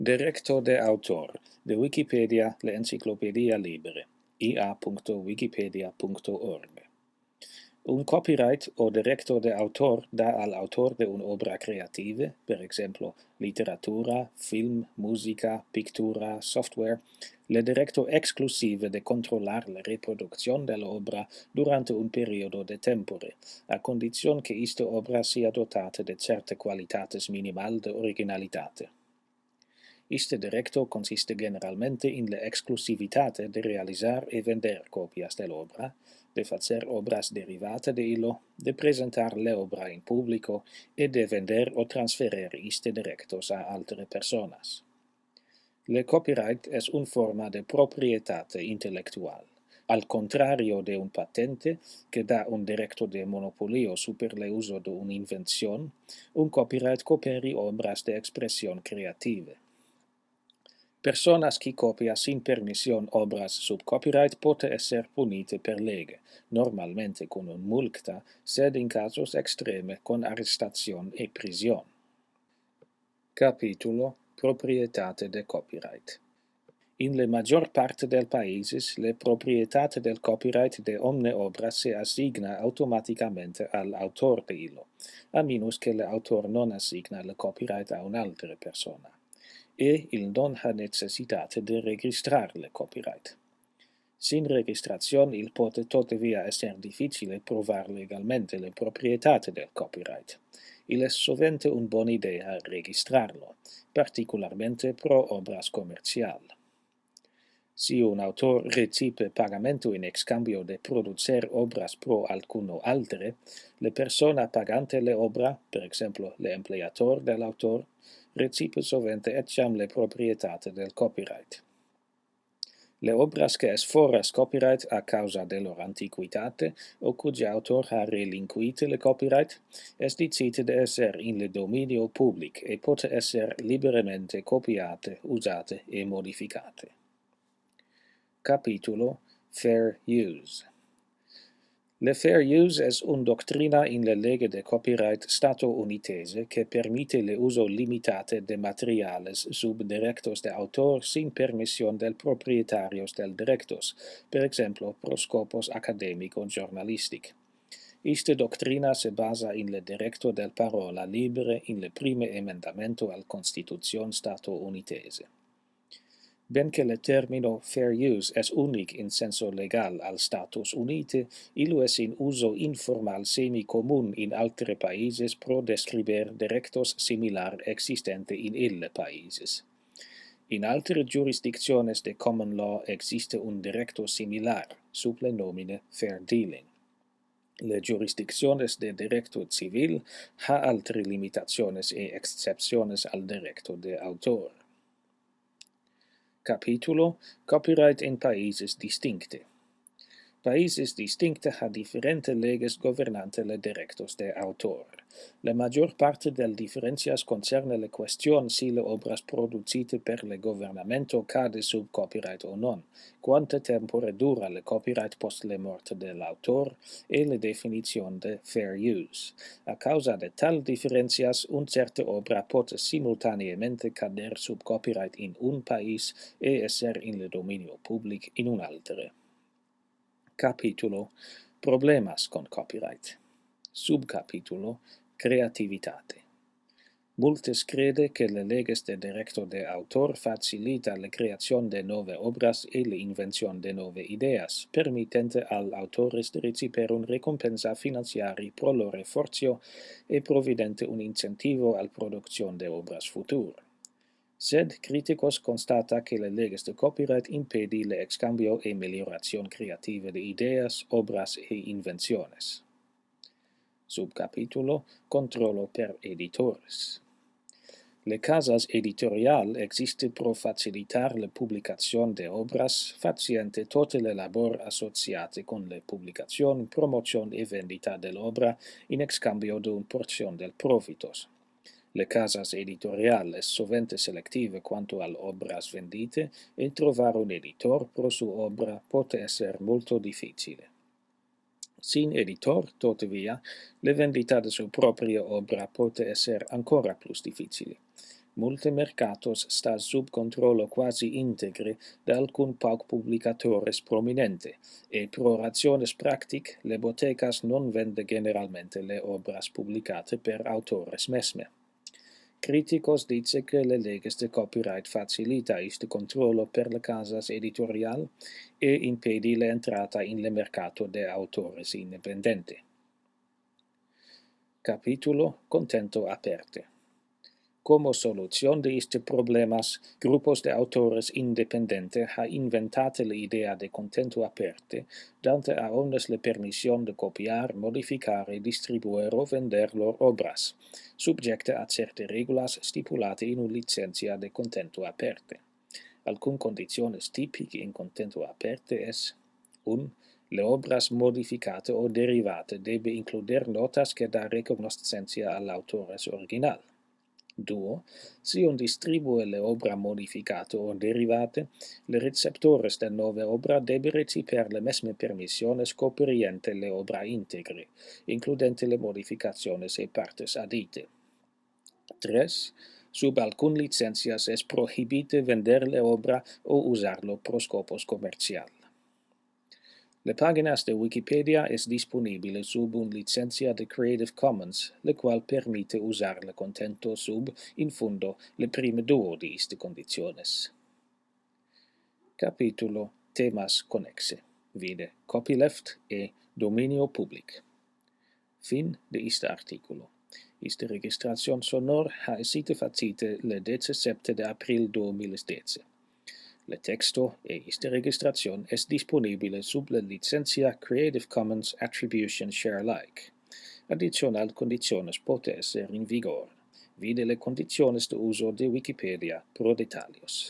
Derecho de autor, de Wikipedia, la enciclopedia libre, ia.wikipedia.org. Un copyright o derecho de autor da al autor de una obra creativa, per ejemplo, literatura, film, música, pintura, software, el derecho exclusivo de controlar la reproducción de la obra durante un periodo de tempore, a condición que esta obra sea dotada de certe qualitates minimal de originalitate. Este derecho consiste generalmente en la exclusividad de realizar y vender copias de la obra, de hacer obras derivadas de ello, de presentar la obra en público y de vender o transferir este derechos a otras personas. El copyright es una forma de propiedad intelectual. Al contrario de un patente, que da un derecho de monopolio sobre el uso de una invención, un copyright coperi obras de expresión creativa. Personas que copian sin permisión obras sub copyright poten ser punite per lege, normalmente con una multa, sed in casos extreme con arrestación y prisión. Capítulo Proprietate de copyright. In la maggior parte del países, la proprietà del copyright de omne obra se asigna automaticamente al autor de ello, a menos que el autor non asigna el copyright a un'altra persona. E il non ha necessità de registrar le copyright. Sin registración il pote tuttavia esser difficile provar legalmente le proprietà del copyright. Il es sovente un buona idea registrarlo, particularmente pro obras comercial. Si un autor recibe pagamento in excambio de producer obras pro alcuno altere, la persona pagante le obra, per exemplo l'empleator dell'autor, recibe sovente etiam le proprietate del copyright. Le obras que es foras copyright a causa de lor antiquitate o cuyo autor ha relinquite le copyright, es dicite de esser in le dominio public e pote esser liberamente copiate, usate e modificate. Capítulo Fair Use. La fair use es una doctrina en la ley de copyright statunitense que permite el uso limitado de materiales sub derechos de autor sin permisión del propietarios del derechos, por ejemplo, pro scopos académico-giornalistic. Esta doctrina se basa en el derecho del parola libre en el primer emendamento al Constitución statunitense. Ben que el término fair use es único en senso legal al Status Unite, illo es en uso informal semi-común en altri países pro describir derechos similar existente en ille países. En altri jurisdicciones de common law existe un derecho similar, sub le nomine fair dealing. Le jurisdicciones de derecho civil ha altri limitaciones e excepciones al derecho de autor. Capítulo Copyright en países distincte. Países distincte ha diferentes leyes gobernantes los derechos de autor. La mayor parte del diferencias concerne la cuestión si la obras producite per le gobernamento cade sub copyright o non, quante tempore dura le copyright post le morte del autor e la definición de fair use. A causa de tal diferencias, un certa obra pote simultaneamente cader sub copyright in un país e esser in el dominio public in un altere. Capítulo Problemas con copyright. Subcapítulo Creativitate. Multes crede que le leges de derecho de autor facilita la creación de nueve obras y la invención de nueve ideas, permitente al autores de recibir un recompensa financiari pro lor esforzo e providente un incentivo al producción de obras futuras. Sed críticos constata que las leyes de copyright impedi el excambio y melioración creativa de ideas, obras e invenciones. Subcapítulo Controllo per editores. Le casas editorial existe pro facilitar la publicación de obras, faciente toda la labor asociata con la publicación, promoción y vendita de la obra in excambio de una porción del profitos. Le casas editorial es sovente selective quanto al obras vendite e trovar un editor pro su obra pote esser molto difficile. Sin editor, tuttavia, la vendita de su propria obra pote esser ancora plus difficile. Multe mercatos sta sub controllo quasi integre de alcun pauc publicatores prominente, e pro rationes practic le botecas non vende generalmente le obras publicate per autores mesme. Criticos dice que le leges de copyright facilita este controllo per le casas editorial e impedi la entrata in le mercato de autores independente. Capítulo Contento aperte. Como solución de este problemas, grupos de autores independentes ha inventate la idea de contento aperte, dante a omnes la permisión de copiar, modificar e distribuir o vender lor obras, subjecte a certe regulas stipulate in un licencia de contento aperte. Alcun condiciones tipiche in contento aperte es 1. Le obras modificate o derivate debe includer notas que da recognoscencia al autores original. 2. Si un distribue le obra modificate o derivate, le receptores de nove obra debe reciper le mesme permissiones coperiente le obra integre, includente le modificaciones e partes adite. 3. Sub alcun licencias es prohibite vender le obra o usarlo pro scopos comercial. Le páginas de Wikipedia es disponible sub un licencia de Creative Commons, le qual permite usar le contento sub, in fundo, le prime duo de iste condiciones. Capítulo Temas connexe. Vide copyleft e dominio public. Fin de iste articulo. Iste registracion sonor ha essite facite le 17 de april 2010. Le texto e iste registracion es disponibile sub la licencia Creative Commons Attribution Share Alike. Addicional condiciones pote esser in vigor. Vide le condiciones de uso de Wikipedia pro detalles.